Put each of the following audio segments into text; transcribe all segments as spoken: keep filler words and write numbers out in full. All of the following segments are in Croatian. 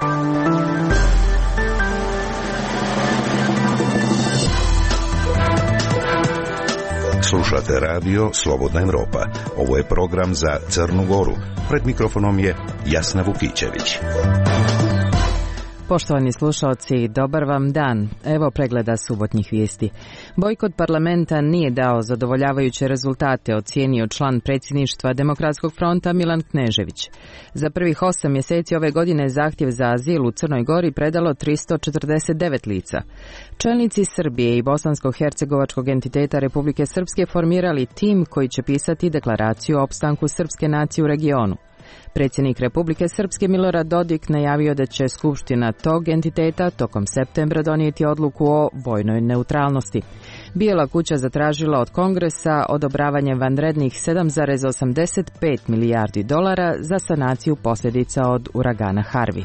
Slušate radio Slobodna Evropa. Ovo je program za Crnu Goru. Pred mikrofonom je Jasna Vukićević. Poštovani slušalci, dobar vam dan. Evo pregleda subotnjih vijesti. Bojkot parlamenta nije dao zadovoljavajuće rezultate, ocijenio član predsjedništva Demokratskog fronta Milan Knežević. Za prvih osam mjeseci ove godine zahtjev za azil u Crnoj Gori predalo tristo četrdeset devet lica. Čelnici Srbije i bosansko-hercegovačkog entiteta Republike Srpske formirali tim koji će pisati deklaraciju o opstanku srpske nacije u regionu. Predsjednik Republike Srpske Milorad Dodik najavio da će skupština tog entiteta tokom septembra donijeti odluku o vojnoj neutralnosti. Bijela kuća zatražila od Kongresa odobravanje vanrednih sedam zarez osamdeset pet milijardi dolara za sanaciju posljedica od uragana Harvey.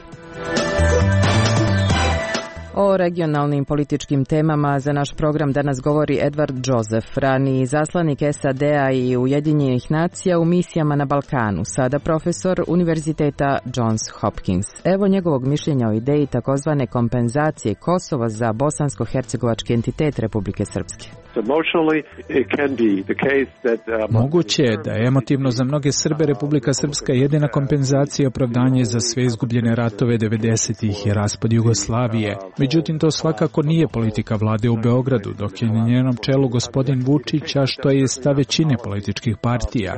O regionalnim političkim temama za naš program danas govori Edward Joseph, raniji zaslanik S A D-a i Ujedinjenih nacija u misijama na Balkanu, sada profesor Univerziteta Johns Hopkins. Evo njegovog mišljenja o ideji takozvane kompenzacije Kosova za bosansko-hercegovački entitet Republike Srpske. Moguće je da je emotivno za mnoge Srbe Republika Srpska jedina kompenzacija i opravdanje za sve izgubljene ratove devedesetih i raspad Jugoslavije. Međutim, to svakako nije politika vlade u Beogradu, dok je na njenom čelu gospodin Vučić, a što je stav većine političkih partija.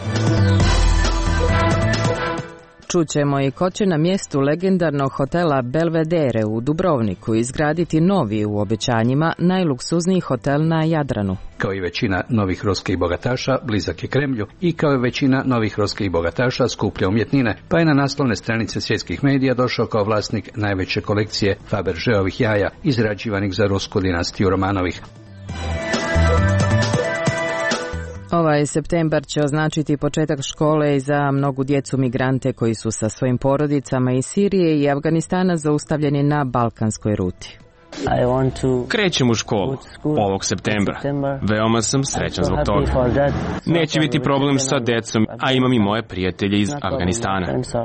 Čućemo i ko će na mjestu legendarnog hotela Belvedere u Dubrovniku izgraditi novi u obećanjima najluksuzniji hotel na Jadranu. Kao i većina novih ruskih bogataša, blizak je Kremlju i kao i većina novih ruskih bogataša skuplja umjetnine, pa je na naslovne stranice svjetskih medija došao kao vlasnik najveće kolekcije Fabergeovih jaja izrađivanih za rusku dinastiju Romanovih. Ovaj septembar će označiti početak škole za mnogu djecu migrante koji su sa svojim porodicama iz Sirije i Afganistana zaustavljeni na balkanskoj ruti. Krećem u školu ovog septembra. Veoma sam srećan zbog toga. Neće biti problem sa djecom, a imam i moje prijatelje iz Afganistana.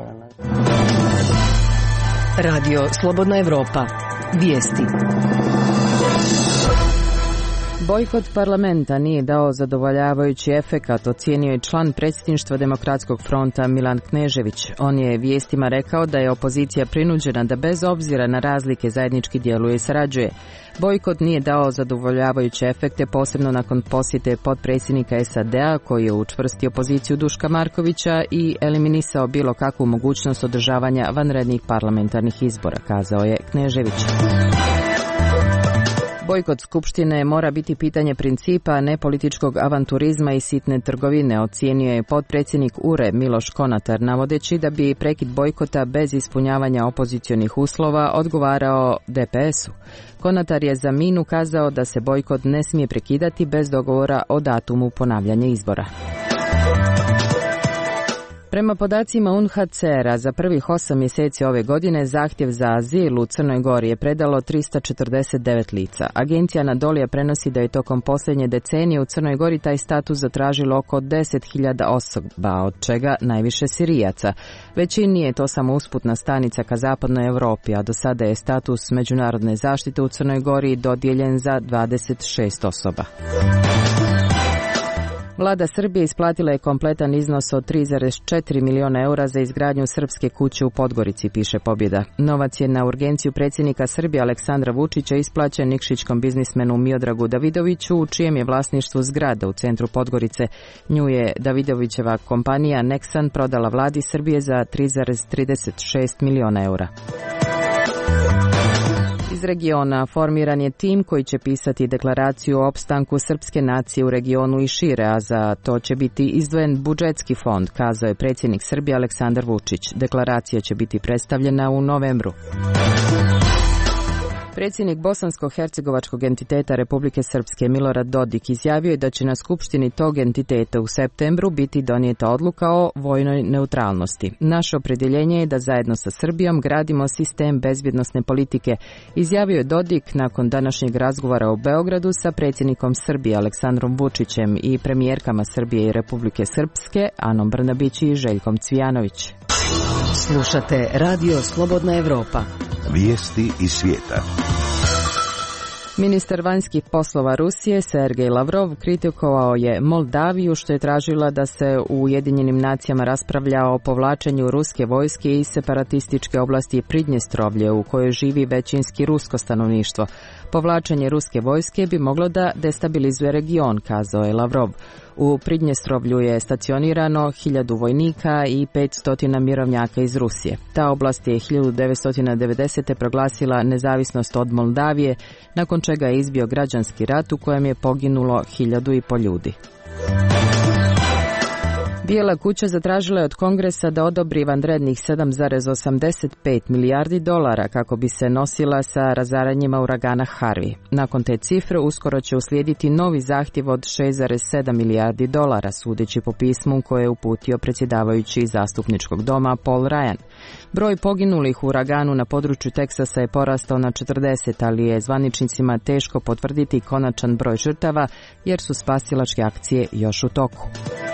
Radio Slobodna Evropa. Vijesti. Bojkot parlamenta nije dao zadovoljavajući efekat, ocijenio je član predsjedništva Demokratskog fronta Milan Knežević. On je vijestima rekao da je opozicija prinuđena da bez obzira na razlike zajednički djeluje i sarađuje. Bojkot nije dao zadovoljavajuće efekte, posebno nakon posjete potpredsjednika S A D-a koji je učvrstio poziciju Duška Markovića i eliminisao bilo kakvu mogućnost održavanja vanrednih parlamentarnih izbora, kazao je Knežević. Bojkot skupštine mora biti pitanje principa, a ne političkog avanturizma i sitne trgovine, ocijenio je potpredsjednik U R E Miloš Konatar, navodeći da bi prekid bojkota bez ispunjavanja opozicionih uslova odgovarao D P S-u. Konatar je za Minu kazao da se bojkot ne smije prekidati bez dogovora o datumu ponavljanja izbora. Prema podacima U N H C R-a za prvih osam mjeseci ove godine zahtjev za azil u Crnoj Gori je predalo tristo četrdeset devet lica. Agencija Anadolija prenosi da je tokom posljednje decenije u Crnoj Gori taj status zatražilo oko deset hiljada osoba, od čega najviše Sirijaca. Većini je to samo usputna stanica ka zapadnoj Europi, a do sada je status međunarodne zaštite u Crnoj Gori dodijeljen za dvadeset šest osoba. Vlada Srbije isplatila je kompletan iznos od tri zarez četiri milijuna eura za izgradnju srpske kuće u Podgorici, piše Pobjeda. Novac je na urgenciju predsjednika Srbije Aleksandra Vučića isplaćen nikšićkom biznismenu Miodragu Davidoviću, u čijem je vlasništvu zgrada u centru Podgorice. Nju je Davidovićeva kompanija Nexan prodala vladi Srbije za tri zarez trideset šest milijuna eura. Iz regiona formiran je tim koji će pisati deklaraciju o opstanku srpske nacije u regionu i šire, a za to će biti izdvojen budžetski fond, kazao je predsjednik Srbije Aleksandar Vučić. Deklaracija će biti predstavljena u novembru. Predsjednik bosansko-hercegovačkog entiteta Republike Srpske Milorad Dodik izjavio je da će na skupštini tog entiteta u septembru biti donijeta odluka o vojnoj neutralnosti. Naše opredjeljenje je da zajedno sa Srbijom gradimo sistem bezbjednosne politike, izjavio je Dodik nakon današnjeg razgovora u Beogradu sa predsjednikom Srbije Aleksandrom Vučićem i premijerkama Srbije i Republike Srpske Anom Brnabić i Željkom Cvijanović. Slušate Radio Slobodna Evropa. Vijesti iz svijeta. Ministar vanjskih poslova Rusije Sergej Lavrov kritikovao je Moldaviju što je tražila da se u Ujedinjenim nacijama raspravlja o povlačenju ruske vojske iz separatističke oblasti Pridnjestrovlje u kojoj živi većinski rusko stanovništvo. Povlačenje ruske vojske bi moglo da destabilizuje region, kazao je Lavrov. U Pridnjestrovlju je stacionirano hiljadu vojnika i petsto mirovnjaka iz Rusije. Ta oblast je hiljadu devetsto devedesete. proglasila nezavisnost od Moldavije, nakon čega je izbio građanski rat u kojem je poginulo hiljadu i po ljudi. Bijela kuća zatražila je od Kongresa da odobri vanrednih sedam zarez osamdeset pet milijardi dolara kako bi se nosila sa razaranjima uragana Harvey. Nakon te cifre uskoro će uslijediti novi zahtjev od šest zarez sedam milijardi dolara, sudeći po pismu koje je uputio predsjedavajući zastupničkog doma Paul Ryan. Broj poginulih u uraganu na području Teksasa je porastao na četrdeset, ali je zvaničnicima teško potvrditi konačan broj žrtava jer su spasilačke akcije još u toku.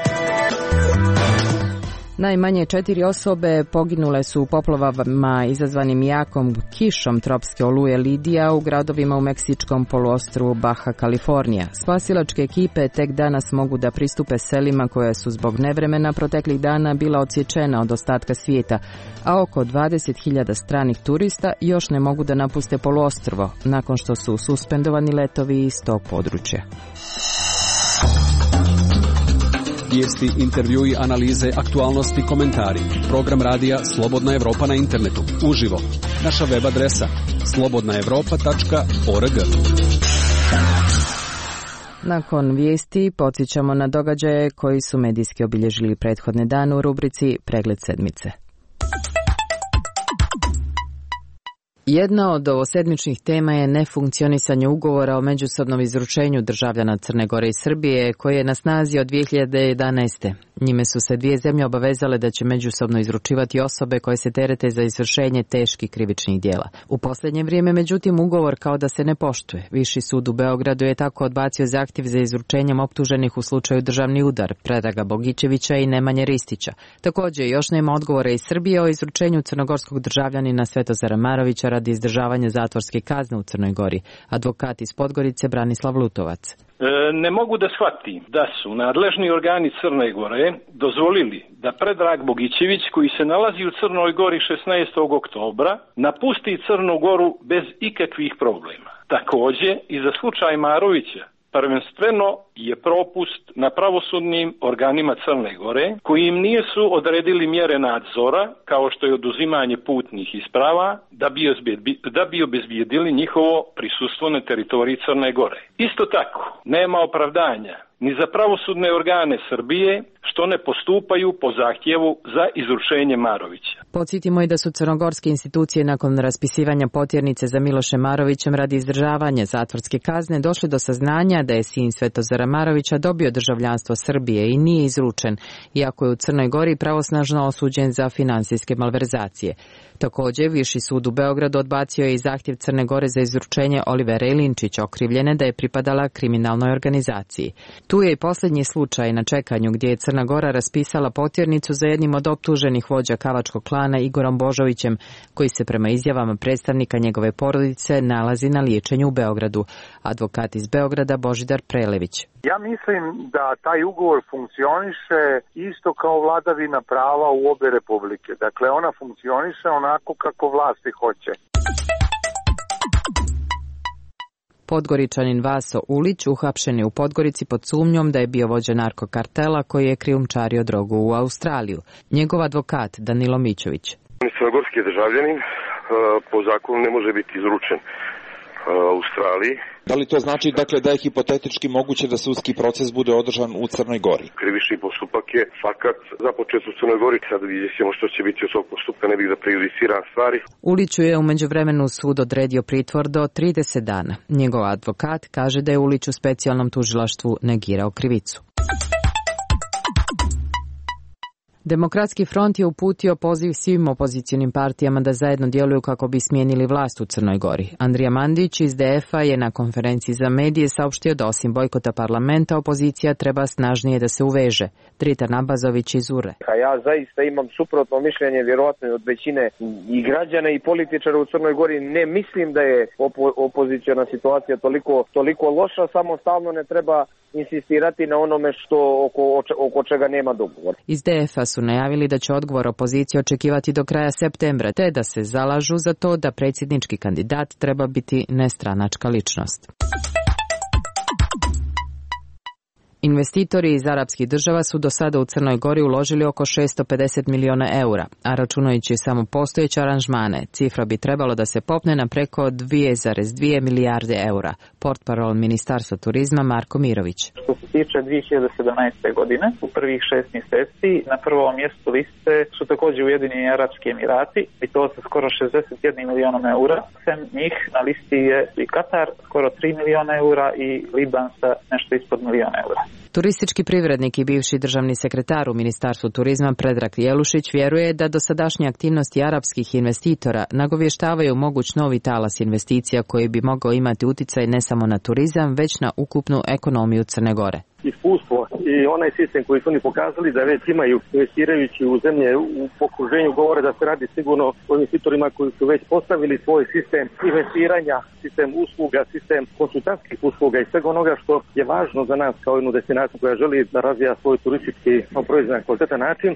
Najmanje četiri osobe poginule su u poplavama izazvanim jakom kišom tropske oluje Lidija u gradovima u meksičkom poluostrvu Baja Kalifornija. Spasilačke ekipe tek danas mogu da pristupe selima koje su zbog nevremena proteklih dana bila odsječena od ostatka svijeta, a oko dvadeset hiljada stranih turista još ne mogu da napuste poluostrvo nakon što su suspendovani letovi iz tog područja. Vijesti, intervjui, analize, aktualnosti, komentari. Program radija Slobodna Evropa na internetu. Uživo. Naša web adresa slobodna evropa tačka org. Nakon vijesti podsjećamo na događaje koji su medijski obilježili prethodne dane u rubrici Pregled sedmice. Jedna od ovosedmičnih tema je nefunkcionisanje ugovora o međusobnom izručenju državljana Crne Gore i Srbije, koji je na snazi od dvije hiljade jedanaeste. Njime su se dvije zemlje obavezale da će međusobno izručivati osobe koje se terete za izvršenje teških krivičnih djela. U posljednje vrijeme, međutim, ugovor kao da se ne poštuje. Viši sud u Beogradu je tako odbacio zahtjev za izručenjem optuženih u slučaju Državni udar, Predraga Bogićevića i Nemanje Ristića. Također, još nema odgovora iz Srbije o izručenju crnogorskog državljanina Svetozara Marovića radi izdržavanja zatvorske kazne u Crnoj Gori. Advokat iz Podgorice Branislav Lutovac. Ne mogu da shvatim da su nadležni organi Crne Gore dozvolili da Predrag Bogićević, koji se nalazi u Crnoj Gori šesnaestog oktobra, napusti Crnu Goru bez ikakvih problema. Također i za slučaj Marovića prvenstveno je propust na pravosudnim organima Crne Gore, koji im nisu odredili mjere nadzora, kao što je oduzimanje putnih isprava, da bi, obezbi, da bi obezbijedili njihovo prisustvo na teritoriji Crne Gore. Isto tako, nema opravdanja ni za pravosudne organe Srbije što ne postupaju po zahtjevu za izručenje Marovića. Podsjetimo i da su crnogorske institucije nakon raspisivanja potjernice za Milošem Marovićem radi izdržavanja zatvorske kazne došli do saznanja da je sin Svetozara Marovića dobio državljanstvo Srbije i nije izručen, iako je u Crnoj Gori pravosnažno osuđen za finansijske malverzacije. Također, Viši sud u Beogradu odbacio je i zahtjev Crne Gore za izručenje Olivera Ilinčića, okrivljene da je pripadala kriminalnoj organizaciji. Tu je i posljednji slučaj na čekanju gdje je Crna Gora raspisala potjernicu za jednim od optuženih vođa kavačkog klana Igorom Božovićem, koji se prema izjavama predstavnika njegove porodice nalazi na liječenju u Beogradu. Advokat iz Beograda Božidar Prelević. Ja mislim da taj ugovor funkcioniše isto kao vladavina prava u obe republike. Dakle, ona funkcioniše onako kako vlasti hoće. Podgoričanin Vaso Ulić uhapšen je u Podgorici pod sumnjom da je bio vođa narkokartela koji je krijumčario drogu u Australiju. Njegov advokat Danilo Mićović. Crnogorski državljanin po zakonu ne može biti izručen Australiji. Da li to znači dakle da je hipotetički moguće da sudski proces bude održan u Crnoj Gori? Krivični postupak je fakat započet u Crnoj Gori, sad vidimo što će biti od tog postupka, ne bih da prejudiciram stvari. Uliću je u međuvremenu sud odredio pritvor do trideset dana. Njegov advokat kaže da je Ulić u specijalnom tužilaštvu negirao krivicu. Demokratski front je uputio poziv svim opozicionim partijama da zajedno djeluju kako bi smijenili vlast u Crnoj Gori. Andrija Mandić iz D F-a je na konferenciji za medije saopštio da osim bojkota parlamenta opozicija treba snažnije da se uveže. Drita Nabazović iz U R E. A ja zaista imam suprotno mišljenje, vjerojatno od većine i građana i političara u Crnoj Gori. Ne mislim da je opo- opoziciona situacija toliko, toliko loša, samo stalno ne treba insistirati na onome što oko, oko čega nema dogovor. Iz D F-a su najavili da će odgovor opozicije očekivati do kraja septembra, te da se zalažu za to da predsjednički kandidat treba biti nestranačka ličnost. Investitori iz arapskih država su do sada u Crnoj Gori uložili oko šesto pedeset miliona eura, a računajući samo postojeće aranžmane, cifra bi trebalo da se popne na preko dvije zarez dvije milijarde eura. Portparol Ministarstva turizma Marko Mirović. Što se tiče dvije hiljade sedamnaeste. godine, u prvih šest mjeseci, na prvom mjestu liste su također Ujedinjeni Arapski Emirati, i to sa skoro šezdeset jedan milionom eura. Sem njih na listi je i Katar, skoro tri miliona eura, i Liban sa nešto ispod miliona eura. Turistički privrednik i bivši državni sekretar u Ministarstvu turizma Predrag Jelušić vjeruje da dosadašnje aktivnosti arapskih investitora nagovještavaju moguć novi talas investicija koji bi mogao imati utjecaj ne samo na turizam, već na ukupnu ekonomiju Crne Gore. Iskustvo i onaj sistem koji su oni pokazali da već imaju investirajući u zemlje u okruženju govore da se radi sigurno o investitorima koji su već postavili svoj sistem investiranja, sistem usluga, sistem konsultantskih usluga i svega onoga što je važno za nas kao jednu destinaciju koja želi da razvija svoj turistički proizvod na kvalitetan način.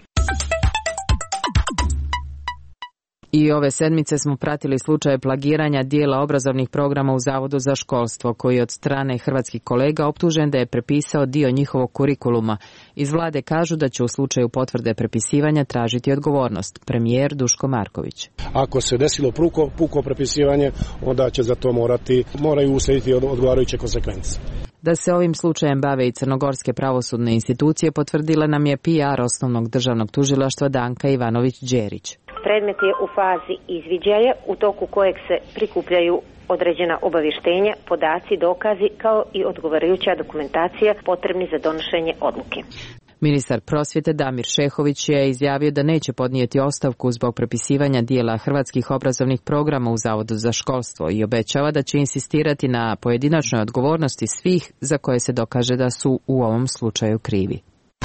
I ove sedmice smo pratili slučaje plagiranja dijela obrazovnih programa u Zavodu za školstvo, koji je od strane hrvatskih kolega optužen da je prepisao dio njihovog kurikuluma. Iz vlade kažu da će u slučaju potvrde prepisivanja tražiti odgovornost. Premijer Duško Marković. Ako se desilo puko, puko prepisivanje, onda će za to morati, moraju uslijediti odgovarajuće konsekvence. Da se ovim slučajem bave i crnogorske pravosudne institucije potvrdila nam je P R osnovnog državnog tužilaštva Danka Ivanović-Đerić. Predmet je u fazi izviđaja u toku kojeg se prikupljaju određena obavještenja, podaci, dokazi kao i odgovarajuća dokumentacija potrebni za donošenje odluke. Ministar prosvjete Damir Šehović je izjavio da neće podnijeti ostavku zbog prepisivanja dijela hrvatskih obrazovnih programa u Zavodu za školstvo i obećava da će insistirati na pojedinačnoj odgovornosti svih za koje se dokaže da su u ovom slučaju krivi.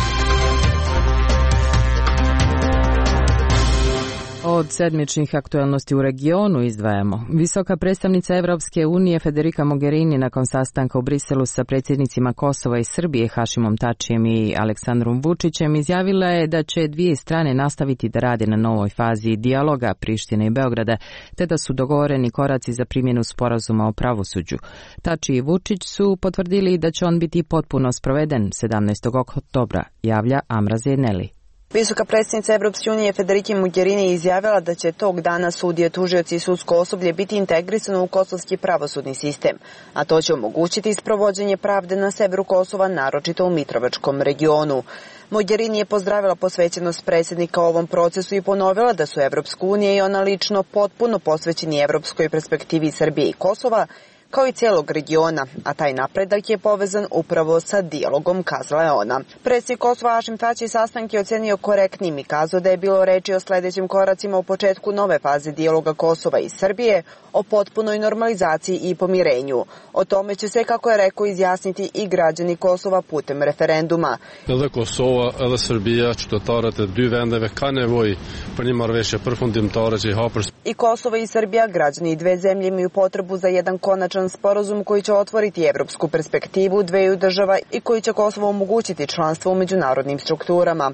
Od sedmičnih aktualnosti u regionu izdvajamo. Visoka predstavnica Evropske unije Federica Mogherini nakon sastanka u Briselu sa predsjednicima Kosova i Srbije Hašimom Tačijem i Aleksandrom Vučićem izjavila je da će dvije strane nastaviti da rade na novoj fazi dijaloga Prištine i Beograda, te da su dogovoreni koraci za primjenu sporazuma o pravosuđu. Tači i Vučić su potvrdili da će on biti potpuno sproveden sedamnaestog oktobra, javlja Amra Zeneli. Visoka predsjednica Evropske unije Federica Mogherini izjavila da će tog dana sudije, tužioci i sudsko osoblje biti integrisano u kosovski pravosudni sistem, a to će omogućiti sprovođenje pravde na severu Kosova, naročito u Mitrovačkom regionu. Mogherini je pozdravila posvećenost predsjednika ovom procesu i ponovila da su Evropska unija i ona lično potpuno posvećeni evropskoj perspektivi Srbije i Kosova, kao i cijelog regiona, a taj napredak je povezan upravo sa dijalogom, kazala je ona. Predsjednik Kosova Hašim Tači sastanak je ocenio korektnim i kazao da je bilo reči o sljedećim koracima u početku nove faze dijaloga Kosova i Srbije, o potpunoj normalizaciji i pomirenju. O tome će se, kako je rekao, izjasniti i građani Kosova putem referenduma. Edhe Kosova, edhe Srbija, qytetarët e dy vendeve ka nevojë për një marrëveshje përfundimtare që i hapër. I Kosovo i Srbija, građani dve zemlje, imaju potrebu za jedan konačan sporazum koji će otvoriti evropsku perspektivu dveju država i koji će Kosovo omogućiti članstvo u međunarodnim strukturama.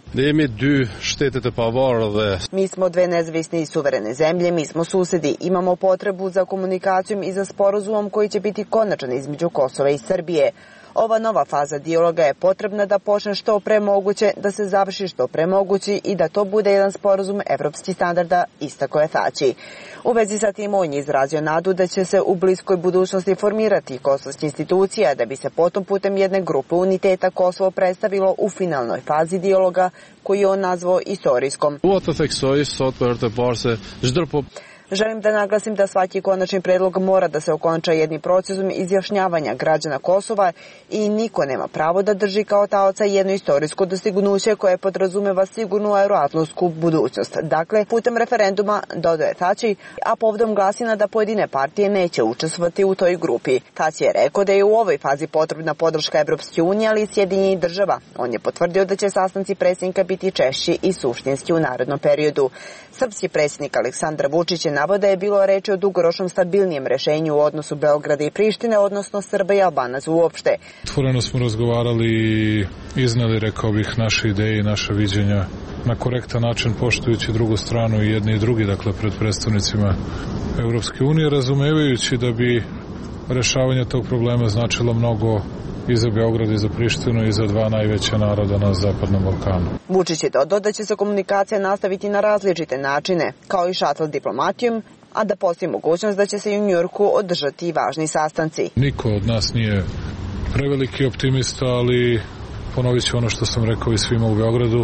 Mi smo dve nezavisne i suverene zemlje, mi smo susedi, imamo potrebu za komunikacijom i za sporazumom koji će biti konačan između Kosova i Srbije. Ova nova faza dijaloga je potrebna da počne što pre moguće, da se završi što pre moguće i da to bude jedan sporazum evropskih standarda, istako je Tači. U vezi sa tim on je izrazio nadu da će se u bliskoj budućnosti formirati kosovske institucije, da bi se potom putem jedne grupe uniteta Kosovo predstavilo u finalnoj fazi dijaloga, koji je on nazvao istorijskom. Želim da naglasim da svaki konačni predlog mora da se okonča jednim procesom izjašnjavanja građana Kosova i niko nema pravo da drži kao taoca jedno istorijsko dostignuće koje podrazumeva sigurnu euroatlantsku budućnost. Dakle, putem referenduma, dodaje Tači, a povodom glasina da pojedine partije neće učestvovati u toj grupi. Tači je rekao da je u ovoj fazi potrebna podrška Evropske unije, ali i Sjedinjenih država. On je potvrdio da će sastanci predsjednika biti češći i suštinski u narednom periodu. Srpski predsjednik Aleksandar Vučić je naveo da je bilo reči o dugoročnom stabilnijem rešenju u odnosu Beograda i Prištine, odnosno Srba i Albanaca uopšte. Otvoreno smo razgovarali i izneli, rekao bih, naše ideje i naša viđenja na korektan način, poštujući drugu stranu i jedni i drugi, dakle pred predstavnicima Evropske unije, razumevajući da bi rešavanje tog problema značilo mnogo i za Beograd i za Prištinu i za dva najveća naroda na Zapadnom Balkanu. Vučić je dodao da će se komunikacija nastaviti na različite načine, kao i šatl diplomatijom, a da postoji mogućnost da će se i u Njujorku održati važni sastanci. Niko od nas nije preveliki optimista, ali ponovit ću ono što sam rekao i svima u Beogradu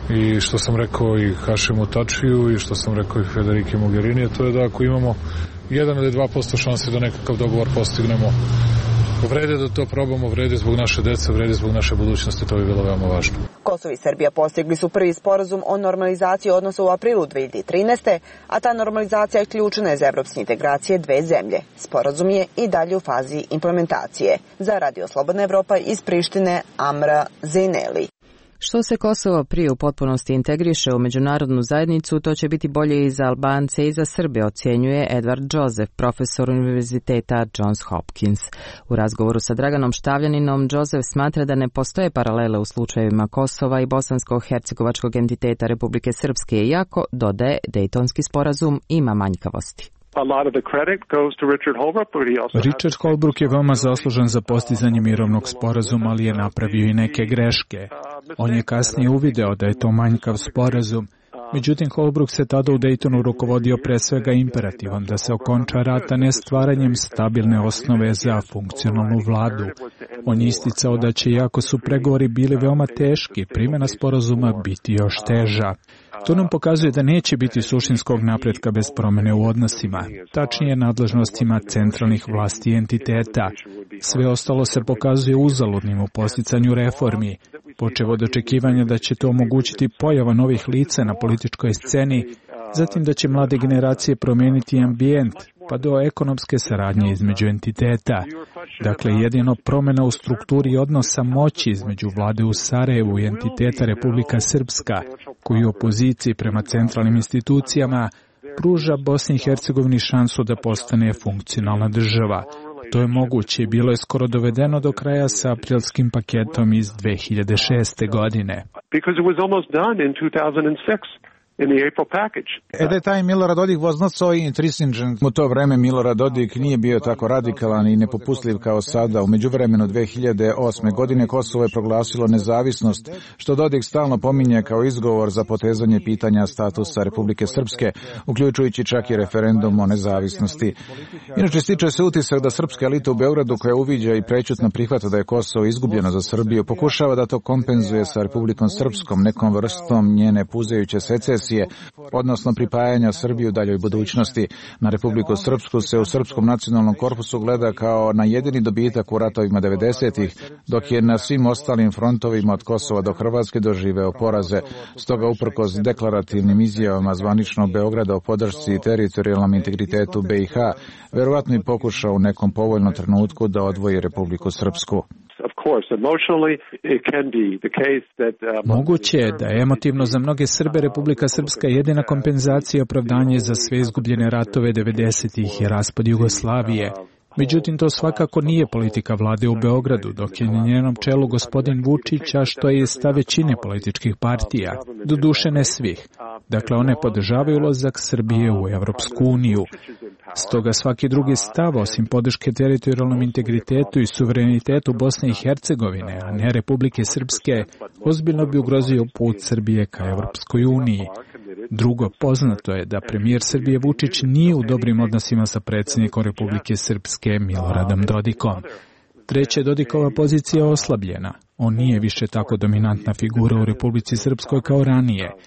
i što sam rekao i Hašimu Tačiju i što sam rekao i Federiki Mogherini, to je da ako imamo jedan ili dva posto šanse da nekakav dogovor postignemo, vrede da to probamo, vrede zbog naše dece, vrede zbog naše budućnosti, to bi bilo veoma važno. Kosovo i Srbija postigli su prvi sporazum o normalizaciji odnosa u aprilu dve hiljade trinaeste. a ta normalizacija je ključna za evropske integracije dve zemlje. Sporazum je i dalje u fazi implementacije. Za Radio Slobodna Evropa iz Prištine, Amra Zejneli. Što se Kosovo prije u potpunosti integriše u međunarodnu zajednicu, to će biti bolje i za Albance i za Srbe, ocjenjuje Edward Joseph, profesor Univerziteta Johns Hopkins. U razgovoru sa Draganom Štavljaninom, Joseph smatra da ne postoje paralele u slučajevima Kosova i bosansko-hercegovačkog entiteta Republike Srpske, iako, dodaje, Dejtonski sporazum ima manjkavosti. Richard Holbrooke je veoma zaslužan za postizanje mirovnog sporazuma, ali je napravio i neke greške. On je kasnije uvideo da je to manjkav sporazum. Međutim, Holbrooke se tada u Daytonu rukovodio pre svega imperativom da se okonča rat, a ne stvaranjem stabilne osnove za funkcionalnu vladu. On je isticao da će, iako su pregovori bili veoma teški, primjena sporazuma biti još teža. To nam pokazuje da neće biti suštinskog napretka bez promjene u odnosima, tačnije nadležnostima centralnih vlasti i entiteta. Sve ostalo se pokazuje uzaludnim u posticanju reformi, počev od očekivanja da će to omogućiti pojava novih lica na političkoj sceni, zatim da će mlade generacije promijeniti ambijent, pa do ekonomske saradnje između entiteta. Dakle, jedino promjena u strukturi odnosa moći između vlade u Sarajevu i entiteta Republika Srpska, koji u opoziciji prema centralnim institucijama pruža Bosni i Hercegovini šansu da postane funkcionalna država. To je moguće i bilo je skoro dovedeno do kraja sa aprilskim paketom iz dve hiljade šeste. godine. At that time, Milorad Dodik was not so intransigent. U to vreme Milorad Dodik nije bio tako radikalan i nepopustljiv kao sada. U međuvremenu dve hiljade osme. godine Kosovo je proglasilo nezavisnost, što Dodik stalno pominje kao izgovor za potezanje pitanja statusa Republike Srpske, uključujući čak i referendum o nezavisnosti. Inače, stiče se utisak da srpska elita u Beogradu, koja uviđa i prećutno prihvata da je Kosovo izgubljeno za Srbiju, pokušava da to kompenzuje sa Republikom Srpskom, nekom vrstom njene puzajuće secesije, odnosno pripajanja Srbije u daljoj budućnosti. Na Republiku Srpsku se u Srpskom nacionalnom korpusu gleda kao na jedini dobitak u ratovima devedesetih, dok je na svim ostalim frontovima od Kosova do Hrvatske doživeo poraze. Stoga, uprkos deklarativnim izjavama zvaničnog Beograda o podršci i teritorijalnom integritetu B i H, verovatno i pokušao u nekom povoljnom trenutku da odvoji Republiku Srpsku. Moguće je da je emotivno za mnoge Srbe Republika Srpska jedina kompenzacija i opravdanje za sve izgubljene ratove devedesetih i raspad Jugoslavije. Međutim, to svakako nije politika vlade u Beogradu, dok je na njenom čelu gospodin Vučić, a što je stav većine političkih partija, doduše ne svih. Dakle, one podržavaju ulazak Srbije u Evropsku uniju. Stoga svaki drugi stav, osim podrške teritorijalnom integritetu i suverenitetu Bosne i Hercegovine, a ne Republike Srpske, ozbiljno bi ugrozio put Srbije ka Evropskoj uniji. Drugo, poznato je da premijer Srbije Vučić nije u dobrim odnosima sa predsjednikom Republike Srpske Miloradom Dodikom. Treće, Dodikova pozicija je oslabljena. On nije više tako dominantna figura u Republici Srpskoj kao ranije.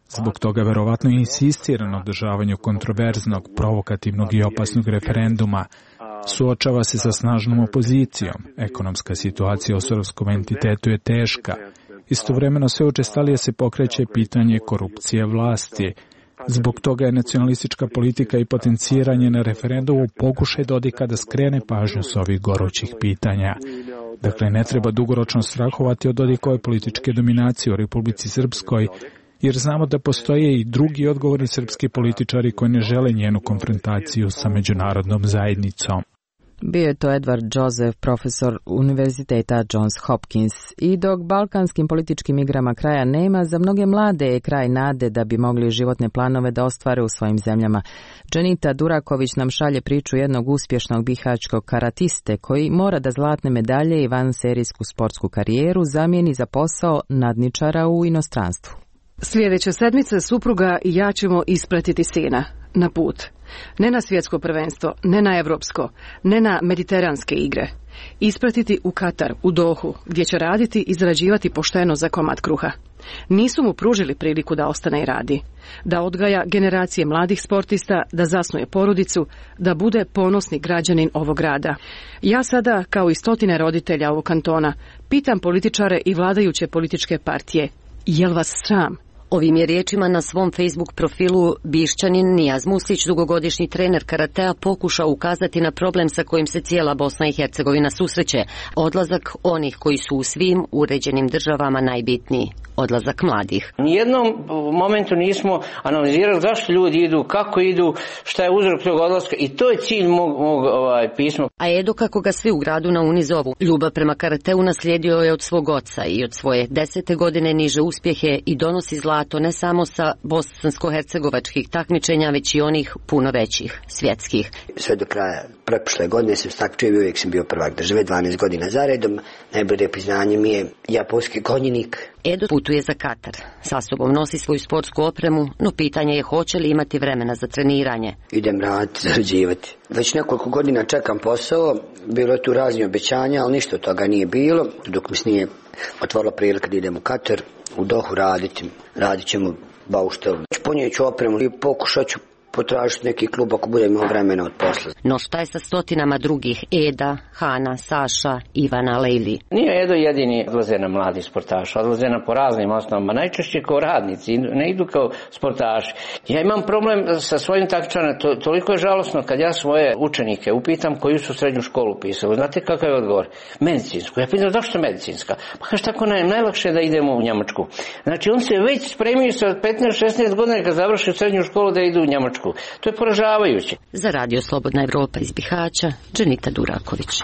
Zbog toga verovatno insistira na održavanju kontroverznog, provokativnog i opasnog referenduma. Suočava se sa snažnom opozicijom. Ekonomska situacija u srpskom entitetu je teška. Istovremeno sve učestalije se pokreće pitanje korupcije vlasti. Zbog toga je nacionalistička politika i potenciranje na referendumu pokušaj Dodika da skrene pažnju s ovih gorućih pitanja. Dakle, ne treba dugoročno strahovati od Dodikove političke dominacije u Republici Srpskoj, jer znamo da postoje i drugi odgovorni srpski političari koji ne žele njenu konfrontaciju sa međunarodnom zajednicom. Bio je to Edward Joseph, profesor Univerziteta Johns Hopkins. I dok balkanskim političkim igrama kraja nema, za mnoge mlade je kraj nade da bi mogli životne planove da ostvare u svojim zemljama. Dženita Duraković nam šalje priču jednog uspješnog bihaćkog karatiste koji mora da zlatne medalje i vanserijsku sportsku karijeru zamijeni za posao nadničara u inostranstvu. Sljedeće sedmice supruga i ja ćemo ispratiti sina na put. Ne na svjetsko prvenstvo, ne na evropsko, ne na mediteranske igre. Ispratiti u Katar, u Dohu, gdje će raditi i zarađivati pošteno za komad kruha. Nisu mu pružili priliku da ostane i radi. Da odgaja generacije mladih sportista, da zasnuje porodicu, da bude ponosni građanin ovog grada. Ja sada, kao i stotine roditelja ovog kantona, pitam političare i vladajuće političke partije, jel vas sram? Ovim je riječima na svom Facebook profilu Bišćanin Nijaz Muslić, dugogodišnji trener karatea, pokušao ukazati na problem sa kojim se cijela Bosna i Hercegovina susreće. Odlazak onih koji su u svim uređenim državama najbitniji. Odlazak mladih. Nijednom momentu nismo analizirali zašto ljudi idu, kako idu, šta je uzrok tog odlaska i to je cilj mog, mog ovaj, pisma. A Edo, kako ga svi u gradu na Uni zovu, ljubav prema karateu naslijedio je od svog oca i od svoje desete godine niže uspjehe i donosi zlato ne samo sa bosansko-hercegovačkih takmičenja, već i onih puno većih, svjetskih. Sve do kraja pretprošle godine sam takmičio i uvijek sam bio prvak države, dvanaest godina zaredom. Najbolje priznanje mi je japonski konjinik. Edo putuje za Katar. Sa sobom nosi svoju sportsku opremu, no pitanje je hoće li imati vremena za treniranje. Idem raditi, zarađivati. Već nekoliko godina čekam posao, bilo je tu raznih obećanja, ali ništa od toga nije bilo, dok mi se nije otvorila prilika da idem u Katar, u Dohu raditi. Radit ćemo bauštelu. Ponijet ću opremu i pokušat ću potražiti neki klub ako budem imao vremena od posla. No šta je sa stotinama drugih? Eda, Hana, Saša, Ivana, Lejli. Nije Edo jedini odlaze na mladi sportaši, odlaze na po raznim osnovama, najčešće kao radnici, ne idu kao sportaši. Ja imam problem sa svojim takmičarima, to, toliko je žalosno kad ja svoje učenike upitam koju su srednju školu pisali. Znate kakav je odgovor? Medicinsku. Ja pitam zašto medicinska? Pa kaže tako nam najlakše da idemo u Njemačku. Znači on se već spremio sa petnaest šesnaest godina kad završi srednju školu da idu u Njemačku. To je poražavajuće. Za Radio Slobodna Evropa iz Bihaća, Dženita Duraković.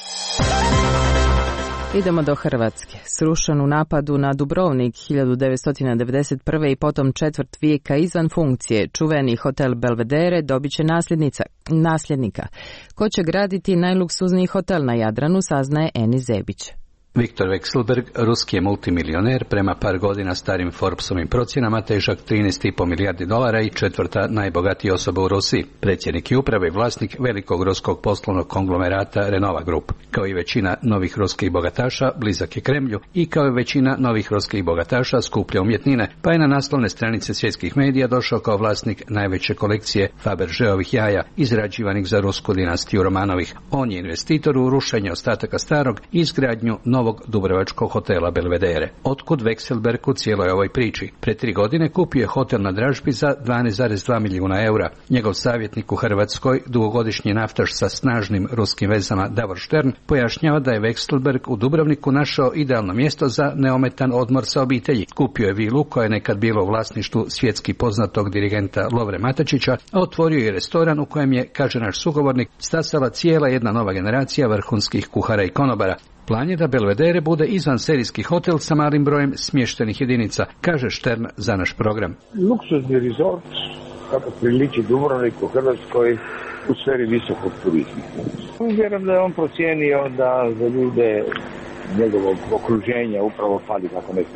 Idemo do Hrvatske. Srušen u napadu na Dubrovnik hiljadu devetsto devedeset prve i potom četvrt vijeka izvan funkcije, čuveni hotel Belvedere dobit će nasljednica, nasljednika. Ko će graditi najluksuzniji hotel na Jadranu, saznaje Eni Zebić. Viktor Vekselberg, ruski je multimilioner, prema par godina starim Forbesovim procjenama težak trinaest i pol milijardi dolara i četvrta najbogatija osoba u Rusiji. Predsjednik i uprave i vlasnik velikog ruskog poslovnog konglomerata Renova Group. Kao i većina novih ruskih bogataša, blizak je Kremlju i kao i većina novih ruskih bogataša skuplja umjetnine, pa je na naslovne stranice svjetskih medija došao kao vlasnik najveće kolekcije Fabergeovih jaja, izrađivanih za rusku dinastiju Romanovih. On je investitor u rušenje ostataka starog i izgradnju novog dubrovačkog hotela Belvedere. Otkud Vekselberg u cijeloj ovoj priči? Pre tri godine kupio je hotel na dražbi za dvanaest zarez dva milijuna eura. Njegov savjetnik u Hrvatskoj, dugogodišnji naftaš sa snažnim ruskim vezama Davor Štern, pojašnjava da je Vekselberg u Dubrovniku našao idealno mjesto za neometan odmor sa obitelji. Kupio je vilu koja je nekad bilo u vlasništvu svjetski poznatog dirigenta Lovre Matačića, a otvorio je restoran u kojem je, kaže naš sugovornik, stasala cijela jedna nova generacija vrhunskih kuhara i konobara. Plan je da Belvedere bude izvan serijski hotel sa malim brojem smještenih jedinica, kaže Štern za naš program. Luksuzni rezort, kako priliči Dubrovniku u Hrvatskoj, u sferi visokog turizma. Vjerujem da je on procijenio da za ljude njegovog okruženja upravo fali tako nešto.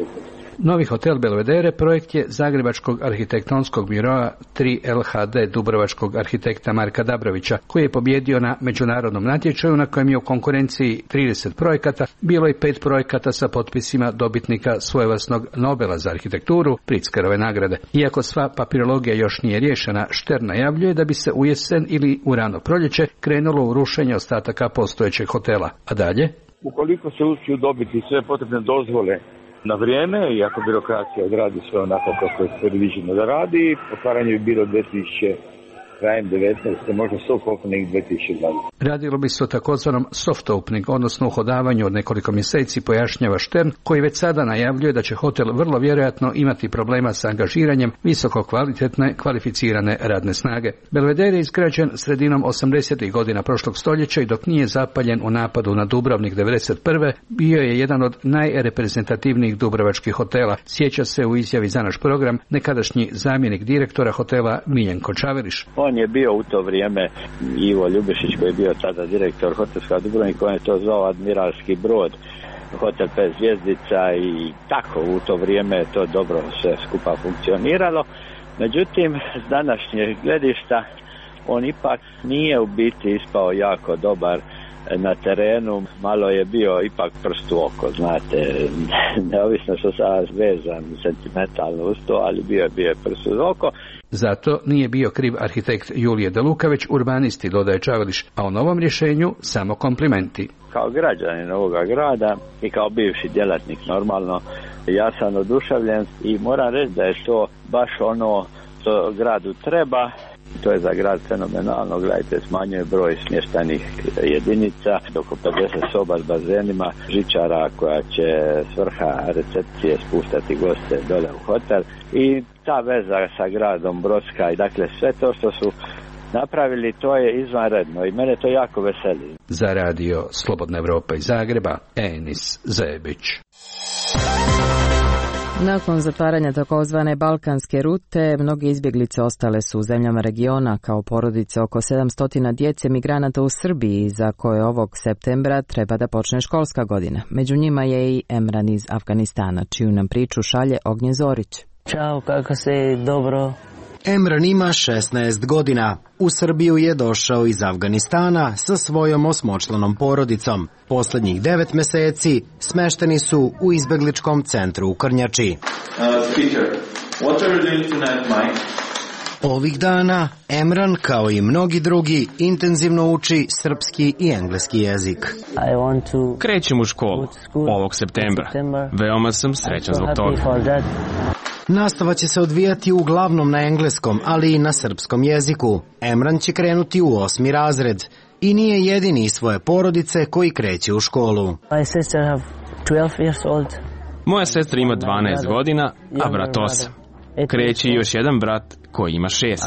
Novi hotel Belvedere projekt je zagrebačkog arhitektonskog biroa tri L H D dubrovačkog arhitekta Marka Dabrovića, koji je pobjedio na međunarodnom natječaju na kojem je u konkurenciji trideset projekata bilo i pet projekata sa potpisima dobitnika svojevrsnog Nobela za arhitekturu, Pritzkerove nagrade. Iako sva papirologija još nije riješena, Štern najavljuje da bi se u jesen ili u rano proljeće krenulo u rušenje ostataka postojećeg hotela. A dalje? Ukoliko se uspiju dobiti sve potrebne dozvole na vrijeme i ako birokracija odradi sve onako kako je predviđeno da radi, otvaranje bi bilo dvije tisuće krajem devetnaeste. možda soft opening dvije tisuće dvadeset. Radilo bi se o takozvanom soft opening, odnosno uhodavanju od nekoliko mjeseci, pojašnjava Štern, koji već sada najavljuje da će hotel vrlo vjerojatno imati problema sa angažiranjem visoko kvalitetne, kvalificirane radne snage. Belvedere je izgrađen sredinom osamdesetih godina prošlog stoljeća i dok nije zapaljen u napadu na Dubrovnik devedeset prve bio je jedan od najreprezentativnijih dubrovačkih hotela, sjeća se u izjavi za naš program nekadašnji zamjenik direktora hotela Miljenko Čaveriš. On je bio u to vrijeme Ivo Ljubišić, koji je bio tada direktor hotelska Dubrovnik, on je to zvao Admiralski brod, hotel pet zvjezdica, i tako u to vrijeme je to dobro sve skupa funkcioniralo. Međutim, s današnjeg gledišta on ipak nije u biti ispao jako dobar na terenu, malo je bio ipak prst u oko, znate, neovisno što sam vezan sentimentalno uz to, ali bio je bio je prst u oko. Zato nije bio kriv arhitekt Julije Deluka, već urbanisti, dodaje Čaveliš, a o novom rješenju samo komplimenti. Kao građanin ovoga grada i kao bivši djelatnik normalno, ja sam oduševljen i moram reći da je to baš ono što gradu treba. To je za grad fenomenalno, gledajte, smanjuje broj smještajnih jedinica, oko pedeset soba s bazenima, žičara koja će svrha recepcije spuštati goste dole u hotel i ta veza sa gradom Brodska i dakle sve to što su napravili, to je izvanredno i mene to jako veseli. Za radio Slobodna Evropa iz Zagreba, Enis Zebić. Nakon zatvaranja takozvane balkanske rute, mnoge izbjeglice ostale su u zemljama regiona, kao porodice oko sedamsto djece migranata u Srbiji, za koje ovog septembra treba da počne školska godina. Među njima je i Emran iz Afganistana, čiju nam priču šalje Ognjen Zorić. Ćao, kako se, dobro? Emran ima šesnaest godina. U Srbiju je došao iz Afganistana sa svojom osmočlanom porodicom. Posljednjih devet mjeseci smešteni su u izbjegličkom centru u Krnjači. Uh, speaker, what are you doing tonight, Mike? Ovih dana Emran, kao i mnogi drugi, intenzivno uči srpski i engleski jezik. Krećem u školu ovog septembra. Veoma sam srećan zbog toga. Nastava će se odvijati uglavnom na engleskom, ali i na srpskom jeziku. Emran će krenuti u osmi razred i nije jedini iz svoje porodice koji kreće u školu. Moja sestra ima dvanaest godina, a brat osam. Kreće i još jedan brat koji ima šest.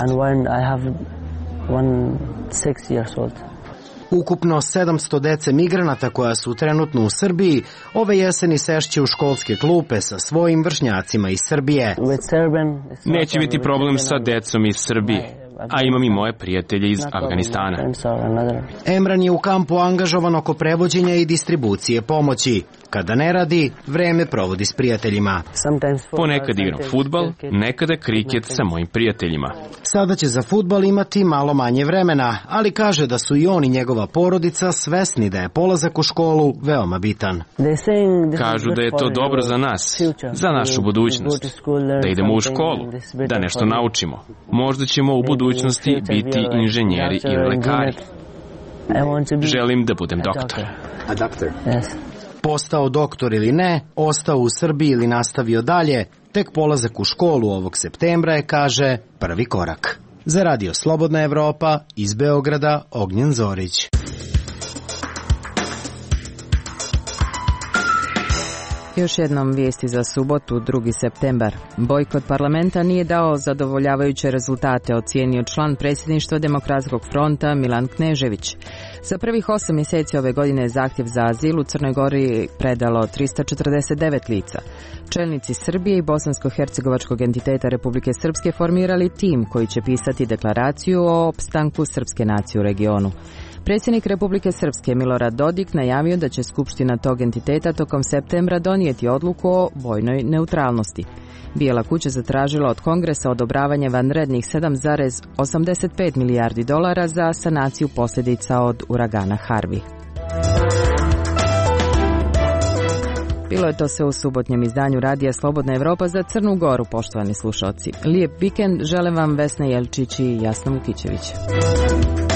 Ukupno sedamsto dece migranata koja su trenutno u Srbiji ove jeseni sešće u školske klupe sa svojim vršnjacima iz Srbije. Neće biti problem sa decom iz Srbije, a imam i moje prijatelje iz Afganistana. Emran je u kampu angažovan oko prevođenja i distribucije pomoći. Kada ne radi, vreme provodi s prijateljima. Ponekad igram fudbal, nekada kriket sa mojim prijateljima. Sada će za fudbal imati malo manje vremena, ali kaže da su i on i njegova porodica svesni da je polazak u školu veoma bitan. Kažu da je to dobro za nas, za našu budućnost, da idemo u školu, da nešto naučimo. Možda ćemo u budućnosti biti inženjeri ili lekari. Želim da budem doktor. A doktor? Postao doktor ili ne, ostao u Srbiji ili nastavio dalje, tek polazak u školu ovog septembra je, kaže, prvi korak. Za radio Slobodna Evropa, iz Beograda, Ognjen Zorić. Još jednom vijesti za subotu, drugi septembar. Bojkot parlamenta nije dao zadovoljavajuće rezultate, ocijenio član predsjedništva Demokratskog fronta Milan Knežević. Za prvih osam mjeseci ove godine zahtjev za azil u Crnoj Gori predalo trista četrdeset devet lica. Čelnici Srbije i bosansko-hercegovačkog entiteta Republike Srpske formirali tim koji će pisati deklaraciju o opstanku srpske nacije u regionu. Predsjednik Republike Srpske Milorad Dodik najavio da će Skupština tog entiteta tokom septembra donijeti odluku o vojnoj neutralnosti. Bijela kuća zatražila od Kongresa odobravanje vanrednih sedam zarez osamdeset pet milijardi dolara za sanaciju posljedica od uragana Harvey. Bilo je to sve u subotnjem izdanju Radija Slobodna Evropa za Crnu Goru, poštovani slušalci. Lijep vikend žele vam Vesna Jelčić i Jasna Vukićević.